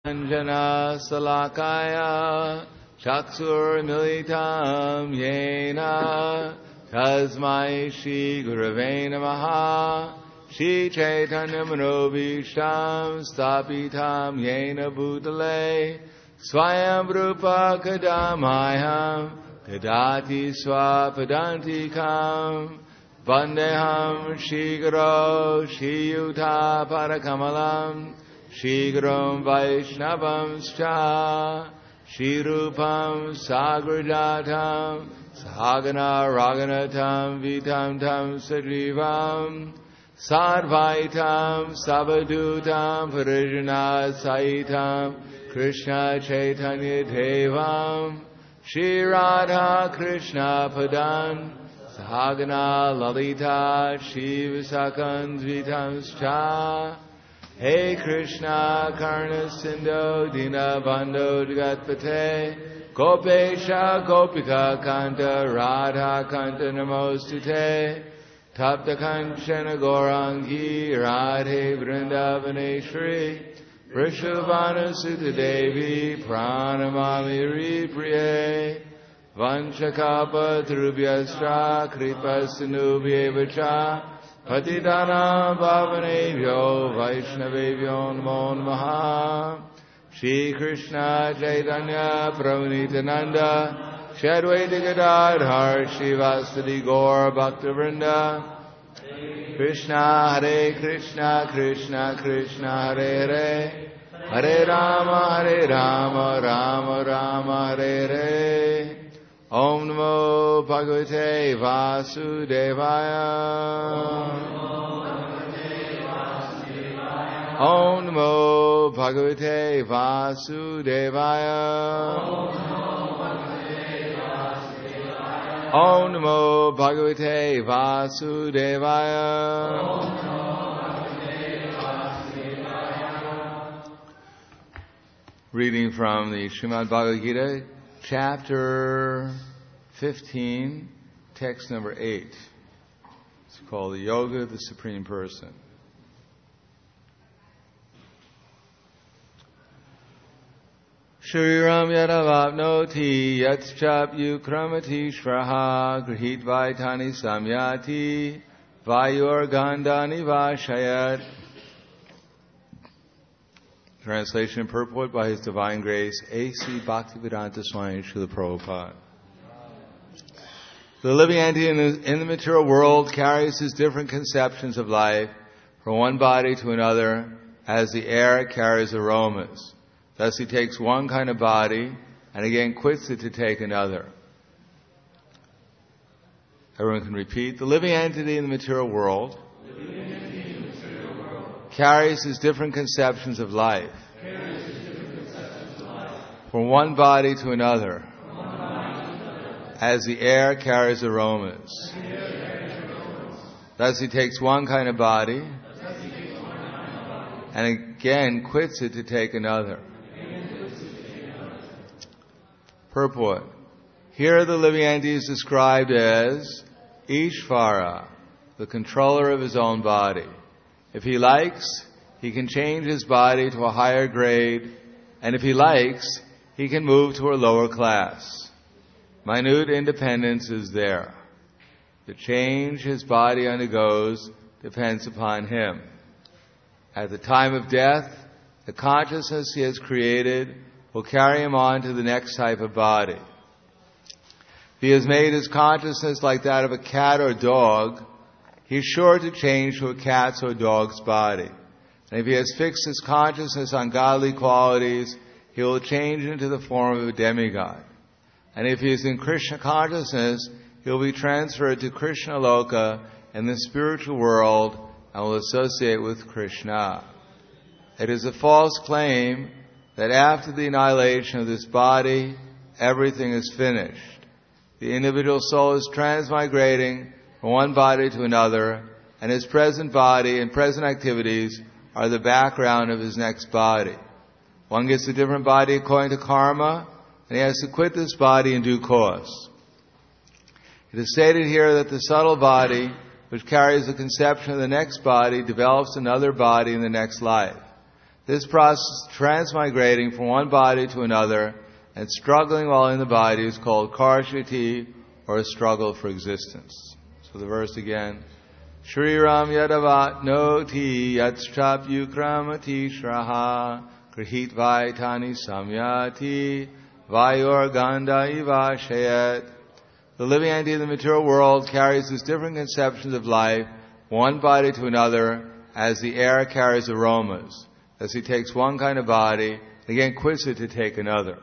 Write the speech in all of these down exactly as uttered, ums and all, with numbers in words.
Anjana Salakaya Chakshur Militam Yena Tasmai Shri Gurave Namaha Shri Chaitanya Manobhishtam Stapitam Yena Bhutale Swayam Rupa Kadamayam Kadati Swapadantikam Vandeham Shri Guru Shri Yuta Parakamalam Shigram Vaishnavam Scha Shirupam Sagrajatam Sahagana Raganatam Vitam Tam Sajivam Sadvaitam Sabadutam Parijana Saitam Krishna Chaitanya Devam Shri Radha Krishna Padan Sahagana Lalita Shiva Sakan Vitam Scha Hey Krishna Karna Sindhu Dina Bandho Jagatpate Gopesha Gopika Kanta Radha Kanta Namostute Tapta Kanchana Gaurangi Radhe Vrindavaneshri Vrishabhanu Sutta Devi Pranamami Ripriye Vanchakapa Trubhyastra Kripa Sinubhyevacha Patidana Bhavanebhyo Vaishnavebhyo Namo Namaha Shri Krishna Chaitanya Prabhu Nityananda Shri Advaita Gadadhar Srivasadi Gaur Bhaktivinoda Krishna Hare Krishna Krishna Krishna Hare Hare Hare Rama Hare Rama Rama Rama Hare Hare Om Namo Bhagavate Vasudevaya. Om Namo Bhagavate Vasudevaya. Om Namo Bhagavate Vasudevaya. Reading from the Srimad Bhagavad Gita, Chapter fifteen, text number eight. It's called the Yoga of the Supreme Person. Shriram yadavapnoti yatchap yukramati shraha grihit vaitani samyati vayor gandhani vashayat. Translation and purport by His Divine Grace, A C Bhaktivedanta Swami Srila Prabhupada. The living entity in the, in the material world carries his different conceptions of life from one body to another as the air carries aromas. Thus he takes one kind of body and again quits it to take another. Everyone can repeat. The living entity in the material world carries his different conceptions of life from one body to another as the air carries aromas. Thus he takes one kind of body and again quits it to take another. Purport. Here the living entity is described as Ishvara, the controller of his own body. If he likes, he can change his body to a higher grade, and if he likes, he can move to a lower class. Minute independence is there. The change his body undergoes depends upon him. At the time of death, the consciousness he has created will carry him on to the next type of body. If he has made his consciousness like that of a cat or dog, he is sure to change to a cat's or dog's body. And if he has fixed his consciousness on godly qualities, he will change into the form of a demigod. And if he is in Krishna consciousness, he will be transferred to Krishna Loka in the spiritual world and will associate with Krishna. It is a false claim that after the annihilation of this body, everything is finished. The individual soul is transmigrating from one body to another, and his present body and present activities are the background of his next body. One gets a different body according to karma, and he has to quit this body in due course. It is stated here that the subtle body, which carries the conception of the next body, develops another body in the next life. This process of transmigrating from one body to another and struggling while in the body is called karshati, or a struggle for existence. So the verse again. Shriram yadavat noti yatstrap yukramati shraha grihit vaitani samyati vayor ganda ivashayat. The living entity of the material world carries these different conceptions of life, one body to another, as the air carries aromas, as he takes one kind of body and again quits it to take another.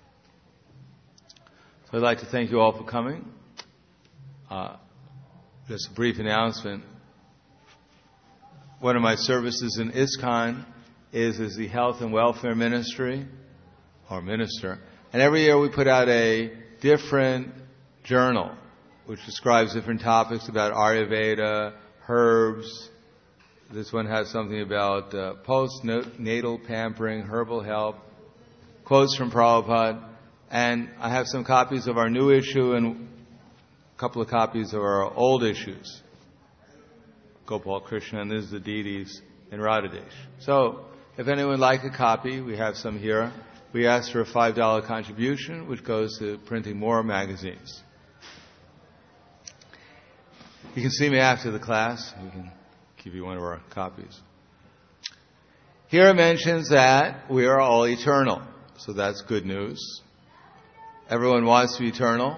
So I'd like to thank you all for coming. Uh, just a brief announcement. One of my services in ISKCON is as the Health and Welfare Ministry, or Minister. And every year we put out a different journal, which describes different topics about Ayurveda, herbs. This one has something about uh, post-natal pampering, herbal health, quotes from Prabhupada. And I have some copies of our new issue and a couple of copies of our old issues. Gopal Krishna, and this is the deities in Radhadesh. So, if anyone would like a copy, we have some here. We ask for a five dollars contribution, which goes to printing more magazines. You can see me after the class. We can give you one of our copies. Here it mentions that we are all eternal. So that's good news. Everyone wants to be eternal.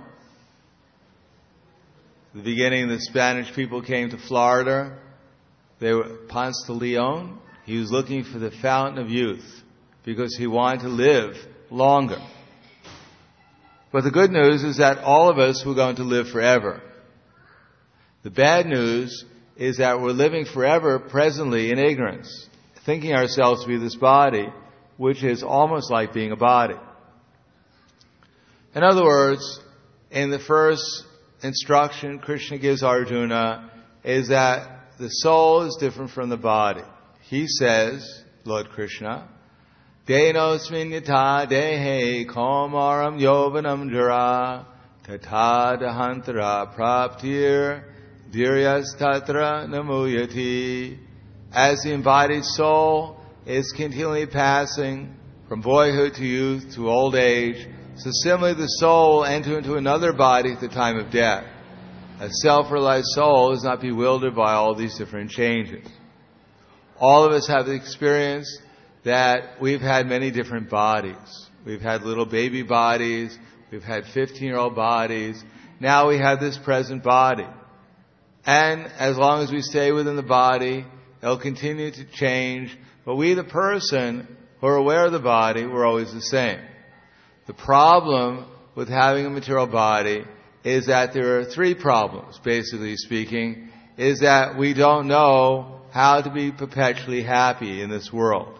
At the beginning, the Spanish people came to Florida. They were Ponce de Leon. He was looking for the fountain of youth because he wanted to live longer. But the good news is that all of us were going to live forever. The bad news is that we're living forever presently in ignorance, thinking ourselves to be this body, which is almost like being a body. In other words, in the first instruction Krishna gives Arjuna is that the soul is different from the body. He says, Lord Krishna, Denosmin yata dehe komaram yovanam jara tata dahantara praptir diryas tatra namuyati. As the embodied soul is continually passing from boyhood to youth to old age, so similarly the soul will enter into another body at the time of death. A self-realized soul is not bewildered by all these different changes. All of us have the experience that we've had many different bodies. We've had little baby bodies, we've had fifteen-year-old bodies, now we have this present body. And as long as we stay within the body, it'll continue to change, but we, the person who are aware of the body, we're always the same. The problem with having a material body is that there are three problems, basically speaking, is that we don't know how to be perpetually happy in this world.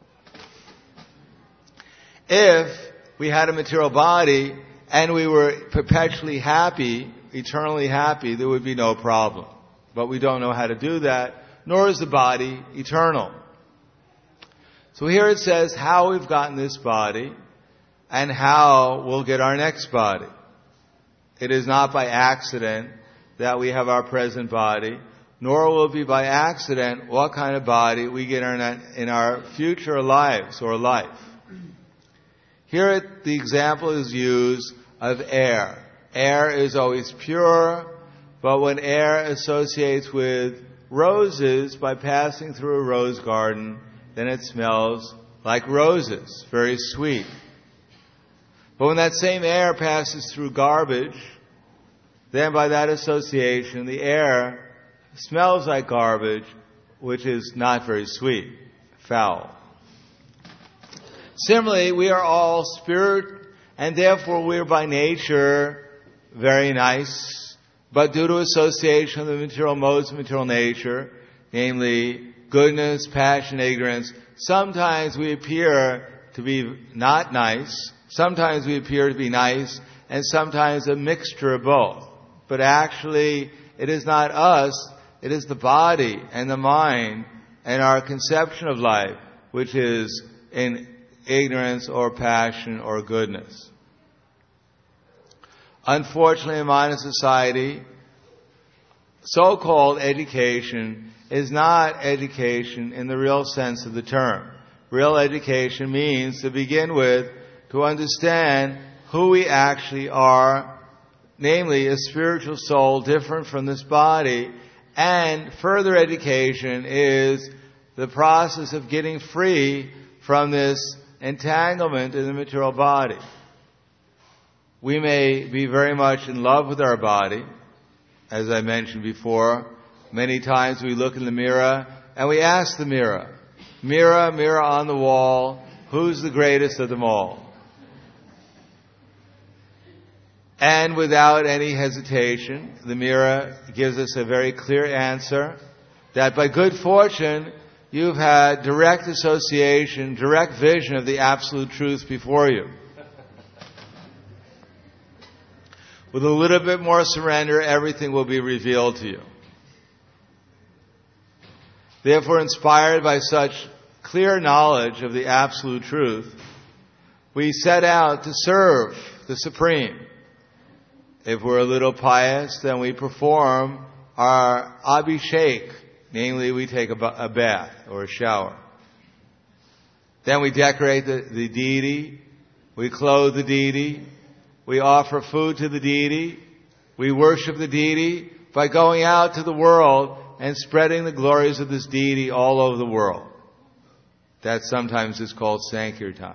If we had a material body and we were perpetually happy, eternally happy, there would be no problem. But we don't know how to do that, nor is the body eternal. So here it says how we've gotten this body and how we'll get our next body. It is not by accident that we have our present body, nor will it be by accident what kind of body we get in our future lives or life. Here the example is used of air. Air is always pure, but when air associates with roses by passing through a rose garden, then it smells like roses, very sweet. But when that same air passes through garbage, then by that association, the air smells like garbage, which is not very sweet, foul. Similarly, we are all spirit, and therefore we are by nature very nice, but due to association of the material modes of material nature, namely goodness, passion, ignorance, sometimes we appear to be not nice, sometimes we appear to be nice, and sometimes a mixture of both. But actually, it is not us, it is the body and the mind and our conception of life, which is in ignorance or passion or goodness. Unfortunately, in modern society, so-called education is not education in the real sense of the term. real education means, to begin with, to understand who we actually are, namely a spiritual soul different from this body. And further education is the process of getting free from this entanglement in the material body. We may be very much in love with our body, as I mentioned before. Many times we look in the mirror and we ask the mirror, mirror, mirror on the wall, who's the greatest of them all? And without any hesitation, the mirror gives us a very clear answer that by good fortune, you've had direct association, direct vision of the absolute truth before you. With a little bit more surrender, everything will be revealed to you. Therefore, inspired by such clear knowledge of the absolute truth, we set out to serve the Supreme. If we're a little pious, then we perform our abhishek, namely we take a, a bath or a shower. Then we decorate the, the deity, we clothe the deity, we offer food to the deity, we worship the deity by going out to the world and spreading the glories of this deity all over the world. That sometimes is called Sankirtan.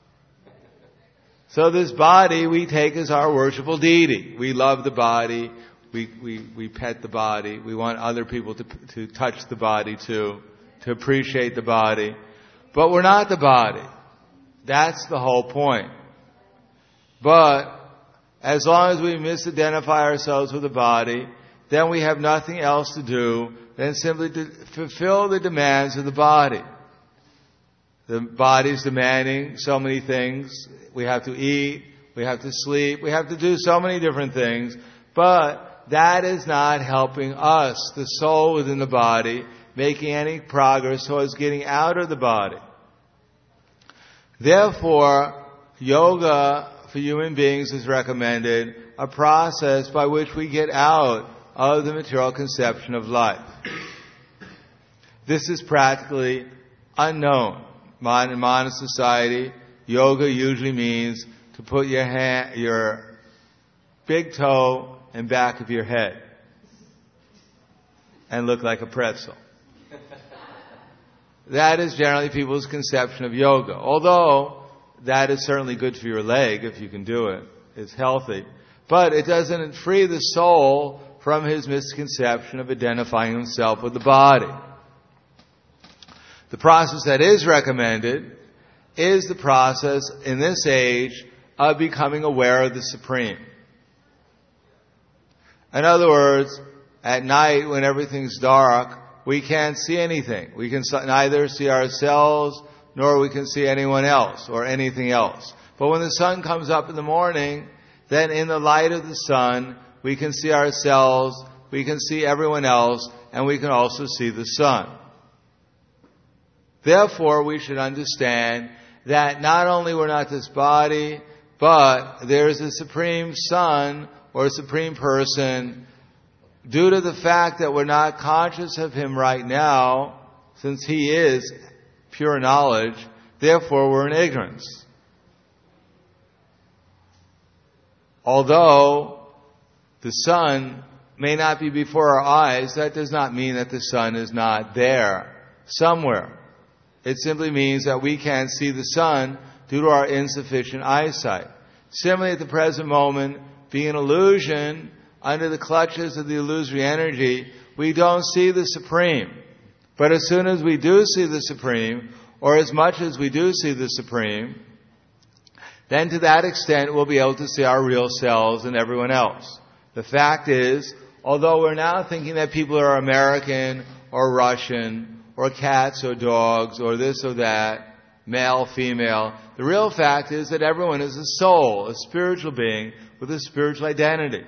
So this body we take as our worshipful deity. We love the body. We, we, we pet the body. We want other people to, to touch the body too, to appreciate the body. But we're not the body. That's the whole point. But as long as we misidentify ourselves with the body, then we have nothing else to do than simply to fulfill the demands of the body. The body's demanding so many things. We have to eat, we have to sleep, we have to do so many different things, but that is not helping us, the soul within the body, making any progress towards getting out of the body. Therefore, yoga for human beings is recommended, a process by which we get out of the material conception of life. This is practically unknown. In modern society, yoga usually means to put your hand, your big toe in back of your head and look like a pretzel. That is generally people's conception of yoga. Although that is certainly good for your leg if you can do it. It's healthy. But it doesn't free the soul from his misconception of identifying himself with the body. The process that is recommended is the process in this age of becoming aware of the Supreme. In other words, at night when everything's dark, we can't see anything. We can neither see ourselves nor we can see anyone else or anything else. But when the sun comes up in the morning, then in the light of the sun, we can see ourselves, we can see everyone else, and we can also see the sun. Therefore, we should understand that not only we're not this body, but there's a Supreme Son or a Supreme Person. Due to the fact that we're not conscious of Him right now, since He is pure knowledge, therefore we're in ignorance. Although the sun may not be before our eyes, that does not mean that the sun is not there somewhere. It simply means that we can't see the sun due to our insufficient eyesight. Similarly, at the present moment, being an illusion, under the clutches of the illusory energy, we don't see the Supreme. But as soon as we do see the Supreme, or as much as we do see the Supreme, then to that extent we'll be able to see our real selves and everyone else. The fact is, although we're now thinking that people are American or Russian, or cats or dogs, or this or that, male, female. The real fact is that everyone is a soul, a spiritual being with a spiritual identity.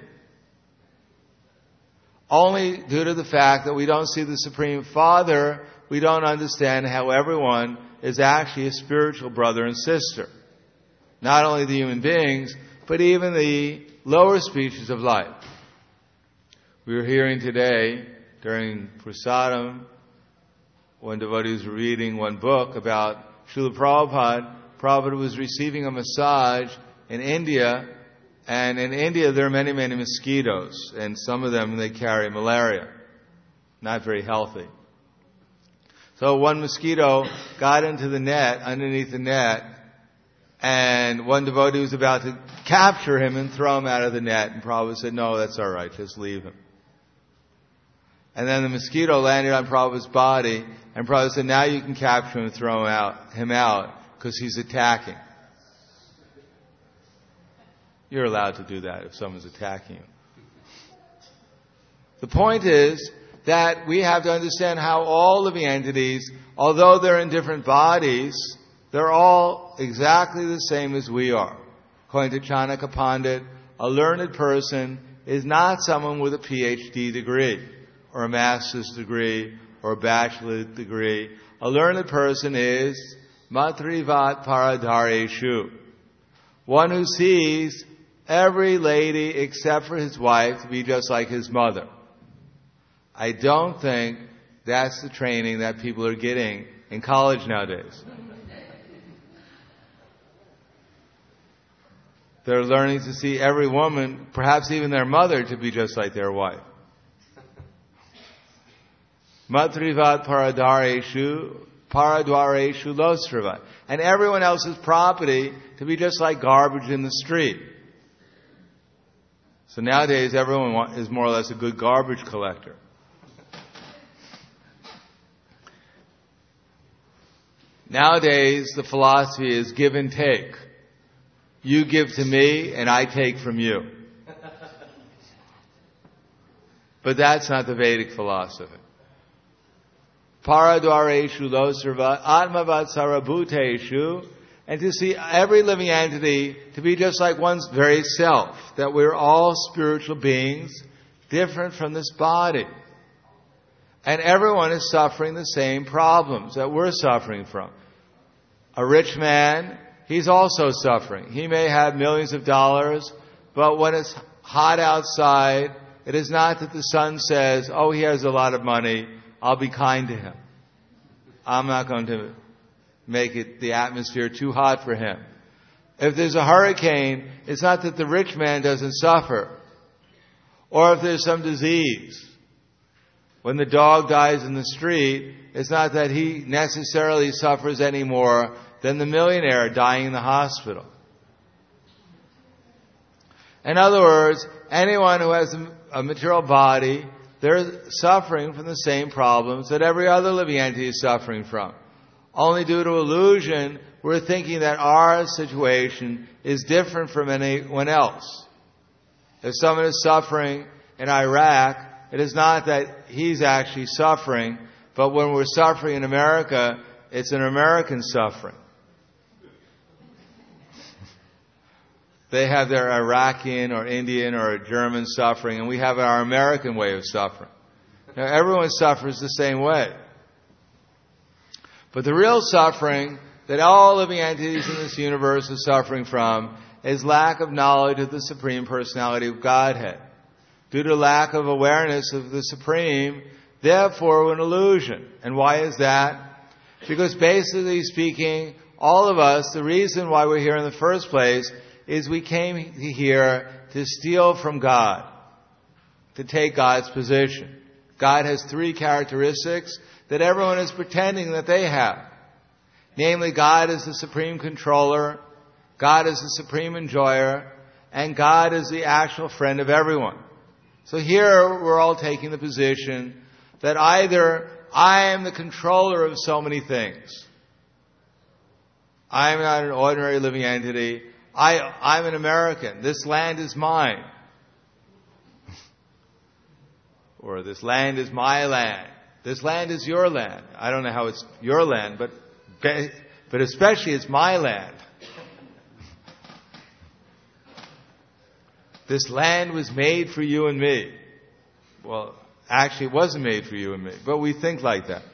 Only due to the fact that we don't see the Supreme Father, we don't understand how everyone is actually a spiritual brother and sister. Not only the human beings, but even the lower species of life. We were hearing today, during Prasadam, when devotees were reading one book about Srila Prabhupada, Prabhupada was receiving a massage in India, and in India there are many, many mosquitoes, and some of them, they carry malaria. Not very healthy. So one mosquito got into the net, underneath the net, and one devotee was about to capture him and throw him out of the net, and Prabhupada said, no, that's all right, just leave him. And then the mosquito landed on Prabhupada's body, and Prabhupada said, now you can capture him and throw him out, him out, because he's attacking. You're allowed to do that if someone's attacking you. The point is that we have to understand how all living entities, although they're in different bodies, they're all exactly the same as we are. According to Chanaka Pandit, a learned person is not someone with a P H D degree, or a master's degree, or a bachelor's degree. A learned person is Matrivat Paradareshu, one who sees every lady except for his wife to be just like his mother. I don't think that's the training that people are getting in college nowadays. They're learning to see every woman, perhaps even their mother, to be just like their wife. Matrivat Paradareshu, Paradwareshu Losravat. And everyone else's property to be just like garbage in the street. So nowadays everyone is more or less a good garbage collector. Nowadays the philosophy is give and take. You give to me and I take from you. But that's not the Vedic philosophy. Paradwareshu losarva atmavat sarabhuteshu, and to see every living entity to be just like one's very self, that we're all spiritual beings, different from this body. And everyone is suffering the same problems that we're suffering from. A rich man, he's also suffering. He may have millions of dollars, but when it's hot outside, it is not that the sun says, oh, he has a lot of money, I'll be kind to him. I'm not going to make it the atmosphere too hot for him. If there's a hurricane, it's not that the rich man doesn't suffer. Or if there's some disease. When the dog dies in the street, it's not that he necessarily suffers any more than the millionaire dying in the hospital. In other words, anyone who has a material body, they're suffering from the same problems that every other living entity is suffering from. Only due to illusion, we're thinking that our situation is different from anyone else. If someone is suffering in Iraq, it is not that he's actually suffering, but when we're suffering in America, it's an American suffering. They have their Iraqi or Indian or German suffering, and we have our American way of suffering. Now, everyone suffers the same way. But the real suffering that all living entities in this universe are suffering from is lack of knowledge of the Supreme Personality of Godhead. Due to lack of awareness of the Supreme, therefore an illusion. And why is that? Because basically speaking, all of us, the reason why we're here in the first place is we came here to steal from God, to take God's position. God has three characteristics that everyone is pretending that they have. Namely, God is the supreme controller, God is the supreme enjoyer, and God is the actual friend of everyone. So here we're all taking the position that either I am the controller of so many things. I am not an ordinary living entity. I, I'm an American. This land is mine. Or this land is my land. This land is your land. I don't know how it's your land, but but especially it's my land. This land was made for you and me. Well, actually it wasn't made for you and me, but we think like that.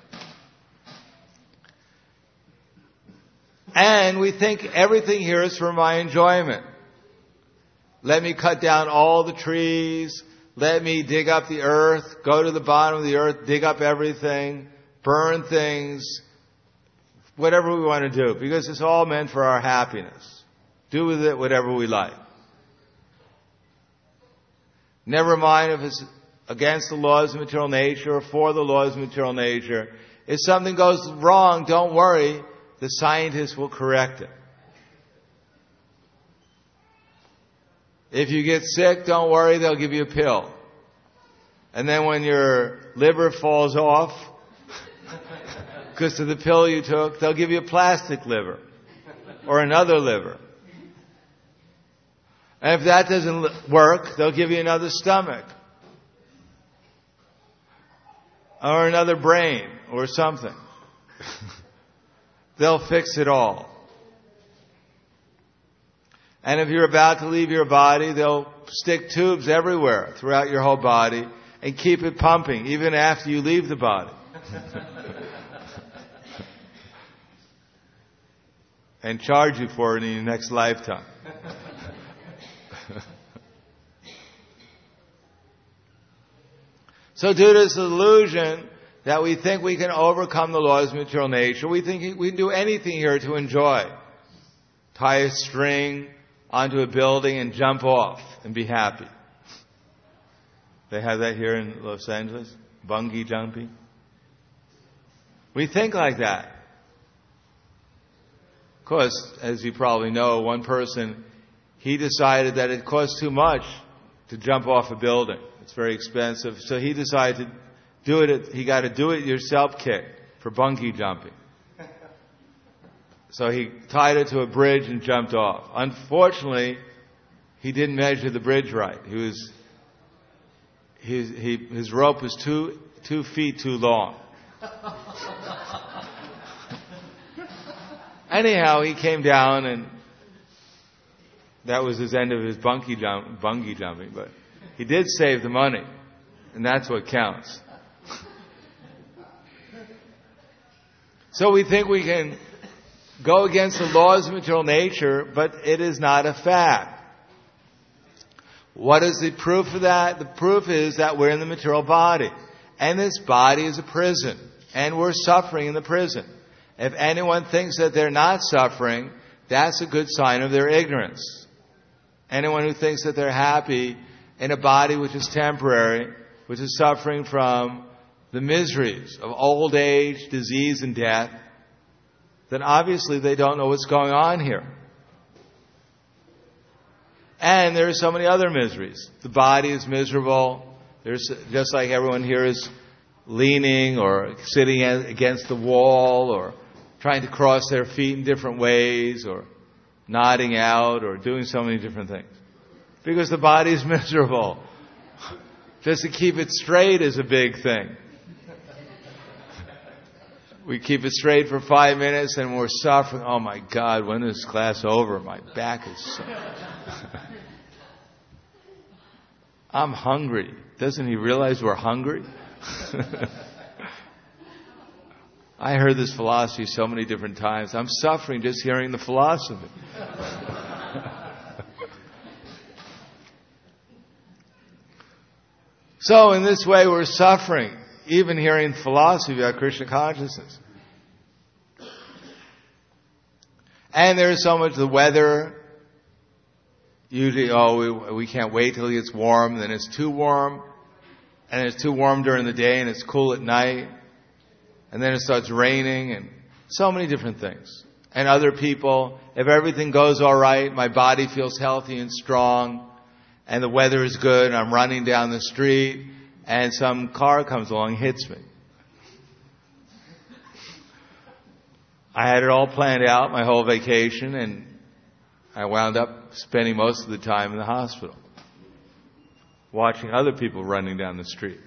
And we think everything here is for my enjoyment. Let me cut down all the trees. Let me dig up the earth, go to the bottom of the earth, dig up everything, burn things, whatever we want to do, because it's all meant for our happiness. Do with it whatever we like. Never mind if it's against the laws of material nature or for the laws of material nature. If something goes wrong, don't worry. The scientists will correct it. If you get sick, don't worry. They'll give you a pill. And then when your liver falls off, because of the pill you took, they'll give you a plastic liver or another liver. And if that doesn't work, they'll give you another stomach or another brain or something. They'll fix it all. And if you're about to leave your body, they'll stick tubes everywhere throughout your whole body and keep it pumping even after you leave the body. And charge you for it in your next lifetime. So due to this illusion that we think we can overcome the laws of material nature, we think we can do anything here to enjoy. Tie a string onto a building and jump off and be happy. They have that here in Los Angeles, bungee jumping. We think like that. Of course, as you probably know, one person, he decided that it cost too much to jump off a building. It's very expensive. So he decided to do it. He got a do-it-yourself kit for bungee jumping. So he tied it to a bridge and jumped off. Unfortunately, he didn't measure the bridge right. He was, he, he, his rope was two, two feet too long. Anyhow, he came down, and that was his end of his bungee, jump, bungee jumping. But he did save the money, and that's what counts. So we think we can go against the laws of material nature, but it is not a fact. What is the proof of that? The proof is that we're in the material body, and this body is a prison, and we're suffering in the prison. If anyone thinks that they're not suffering, that's a good sign of their ignorance. Anyone who thinks that they're happy in a body which is temporary, which is suffering from the miseries of old age, disease, and death, then obviously they don't know what's going on here. And there are so many other miseries. The body is miserable. There's just like everyone here is leaning or sitting against the wall or trying to cross their feet in different ways or nodding out or doing so many different things. Because the body is miserable. Just to keep it straight is a big thing. We keep it straight for five minutes and we're suffering. Oh my God, when is class over? My back is so... I'm hungry. Doesn't he realize we're hungry? I heard this philosophy so many different times. I'm suffering just hearing the philosophy. So in this way we're suffering, even hearing philosophy about Krishna consciousness. And there's so much the weather. Usually, oh, we, we can't wait till it gets warm. Then it's too warm. And it's too warm during the day and it's cool at night. And then it starts raining and so many different things. And other people, if everything goes all right, my body feels healthy and strong, and the weather is good, and I'm running down the street, and some car comes along and hits me. I had it all planned out, my whole vacation, and I wound up spending most of the time in the hospital, watching other people running down the street.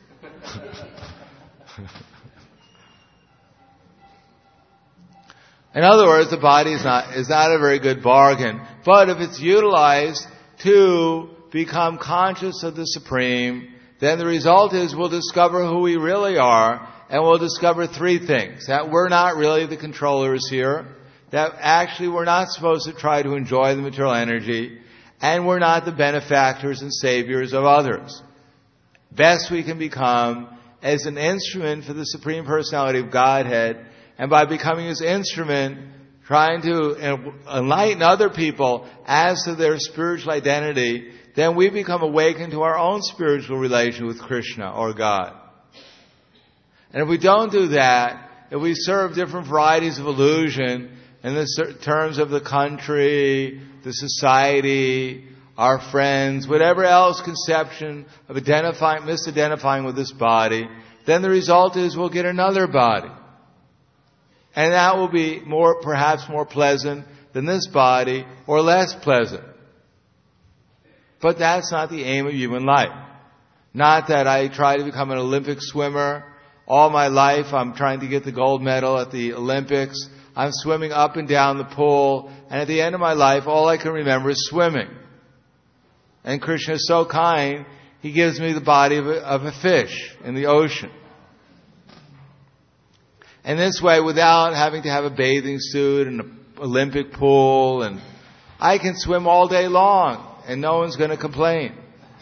In other words, the body is not, is not a very good bargain. But if it's utilized to become conscious of the Supreme, then the result is we'll discover who we really are, and we'll discover three things. That we're not really the controllers here, that actually we're not supposed to try to enjoy the material energy, and we're not the benefactors and saviors of others. Best we can become as an instrument for the Supreme Personality of Godhead, and by becoming His instrument, trying to enlighten other people as to their spiritual identity, then we become awakened to our own spiritual relation with Krishna or God. And if we don't do that, if we serve different varieties of illusion in the terms of the country, the society, our friends, whatever else conception of identifying, misidentifying with this body, then the result is we'll get another body. And that will be more, perhaps more pleasant than this body, or less pleasant. But that's not the aim of human life. Not that I try to become an Olympic swimmer. All my life I'm trying to get the gold medal at the Olympics. I'm swimming up and down the pool. And at the end of my life, all I can remember is swimming. And Krishna is so kind, He gives me the body of a, of a fish in the ocean. And this way, without having to have a bathing suit and an Olympic pool, and I can swim all day long. And no one's going to complain.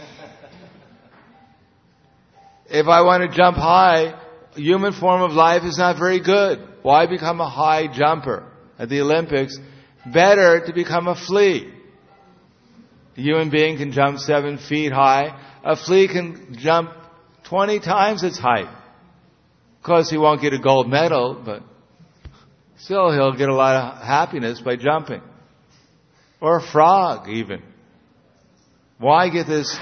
If I want to jump high, a human form of life is not very good. Why become a high jumper at the Olympics? Better to become a flea. A human being can jump seven feet high. A flea can jump twenty times its height. Of course, he won't get a gold medal, but still he'll get a lot of happiness by jumping. Or a frog, even. Why get this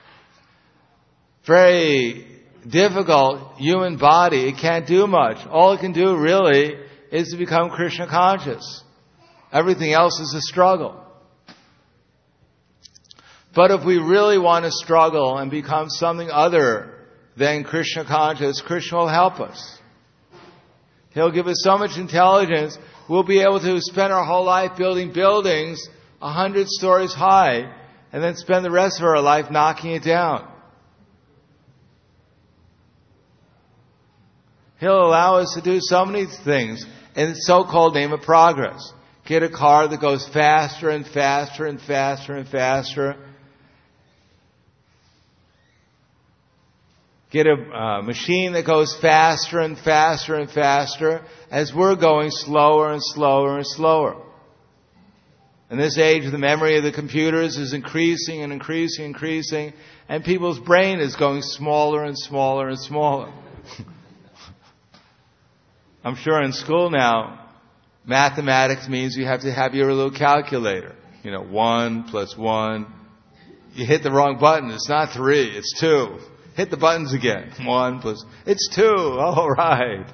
very difficult human body? It can't do much. All it can do really is to become Krishna conscious. Everything else is a struggle. But if we really want to struggle and become something other than Krishna conscious, Krishna will help us. He'll give us so much intelligence, we'll be able to spend our whole life building buildings a hundred stories high, and then spend the rest of our life knocking it down. He'll allow us to do so many things in the so-called name of progress. Get a car that goes faster and faster and faster and faster. Get a uh, machine that goes faster and faster and faster as we're going slower and slower and slower. In this age, the memory of the computers is increasing and increasing and increasing, and people's brain is going smaller and smaller and smaller. I'm sure in school now, mathematics means you have to have your little calculator. You know, one plus one. You hit the wrong button. It's not three, it's two. Hit the buttons again. One plus... It's two. All right.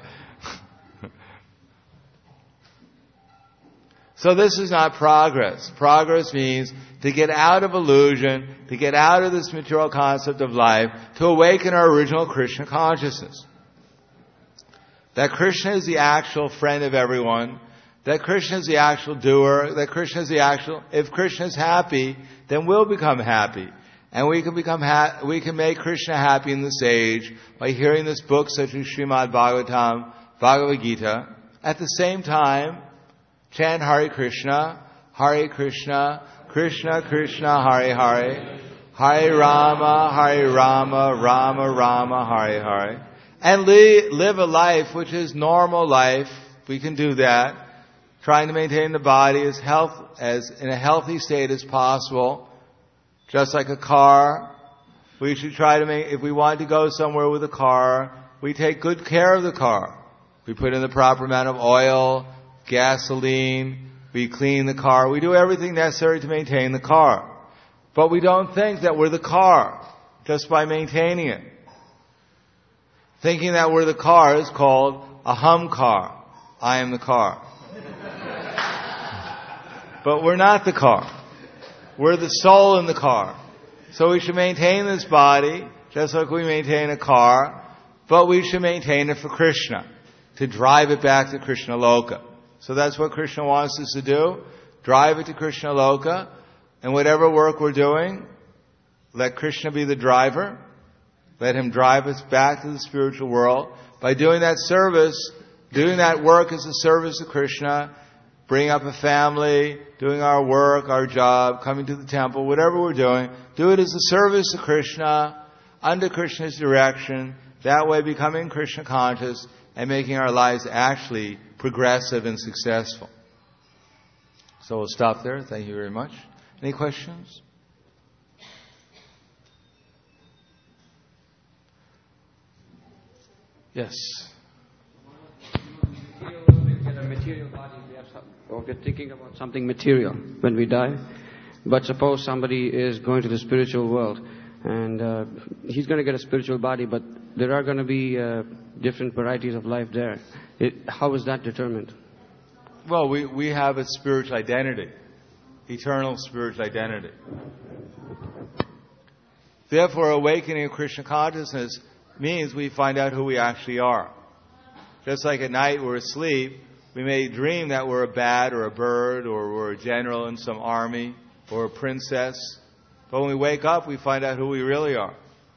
So this is not progress. Progress means to get out of illusion, to get out of this material concept of life, to awaken our original Krishna consciousness. That Krishna is the actual friend of everyone, that Krishna is the actual doer, that Krishna is the actual... If Krishna is happy, then we'll become happy. And we can become ha- we can make Krishna happy in this age by hearing this book such as Srimad Bhagavatam, Bhagavad Gita. At the same time, chant Hare Krishna, Hare Krishna, Krishna Krishna, Hare Hare, Hare Rama, Hare Rama, Rama Rama, Hare Hare. And li- live a life which is normal life. We can do that. Trying to maintain the body as health, as in a healthy state as possible. Just like a car, we should try to make, if we want to go somewhere with a car, we take good care of the car. We put in the proper amount of oil, gasoline, we clean the car, we do everything necessary to maintain the car. But we don't think that we're the car just by maintaining it. Thinking that we're the car is called a hum car. I am the car. But we're not the car. We're the soul in the car. So we should maintain this body, just like we maintain a car, but we should maintain it for Krishna, to drive it back to Krishna Loka. So that's what Krishna wants us to do. Drive it to Krishna Loka, and whatever work we're doing, let Krishna be the driver. Let Him drive us back to the spiritual world. By doing that service, doing that work as a service to Krishna, bring up a family, doing our work, our job, coming to the temple, whatever we're doing, do it as a service to Krishna, under Krishna's direction, that way becoming Krishna conscious and making our lives actually progressive and successful. So we'll stop there. Thank you very much. Any questions? Yes. Or we're thinking about something material when we die. But suppose somebody is going to the spiritual world and uh, he's going to get a spiritual body, but there are going to be uh, different varieties of life there. It, how is that determined? Well, we, we have a spiritual identity, eternal spiritual identity. Therefore, awakening of Krishna consciousness means we find out who we actually are. Just like at night we're asleep, we may dream that we're a bat or a bird or we're a general in some army or a princess. But when we wake up, we find out who we really are.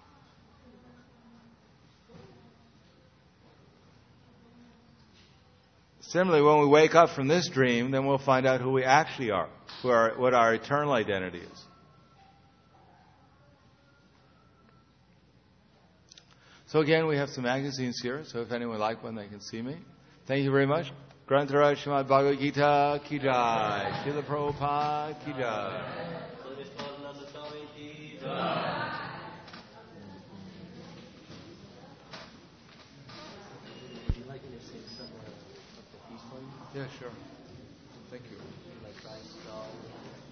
Similarly, when we wake up from this dream, then we'll find out who we actually are, who are what our eternal identity is. So again, we have some magazines here, so if anyone would like one, they can see me. Thank you very much. Grantaraj Srimad Bhagavad Gita Ki Jai. Srila Prabhupada Ki Jai. Yeah, sure. Thank you.